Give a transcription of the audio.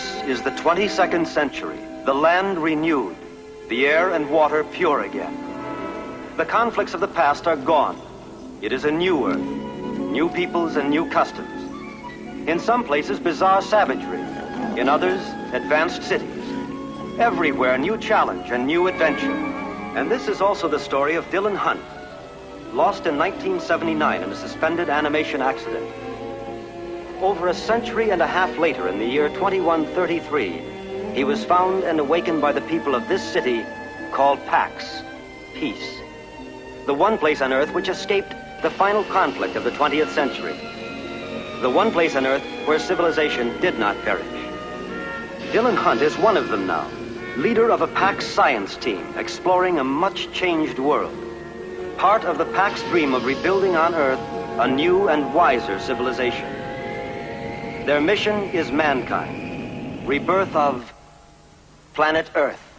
is the 22nd century, the land renewed, the air and water pure again. The conflicts of the past are gone. It is a new Earth, new peoples and new customs. In some places, bizarre savagery. In others, advanced cities. Everywhere, new challenge and new adventure. And this is also the story of Dylan Hunt, lost in 1979 in a suspended animation accident. Over a century and a half later, in the year 2133, he was found and awakened by the people of this city called Pax, peace. The one place on Earth which escaped the final conflict of the 20th century. The one place on Earth where civilization did not perish. Dylan Hunt is one of them now, leader of a Pax science team exploring a much-changed world. Part of the Pax dream of rebuilding on Earth a new and wiser civilization. Their mission is mankind, rebirth of planet Earth.